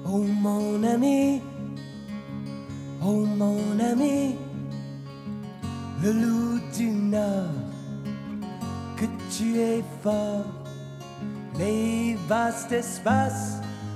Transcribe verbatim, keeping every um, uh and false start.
Oh mon ami, oh mon ami, le loup du Nord, que tu es fort, les vastes espaces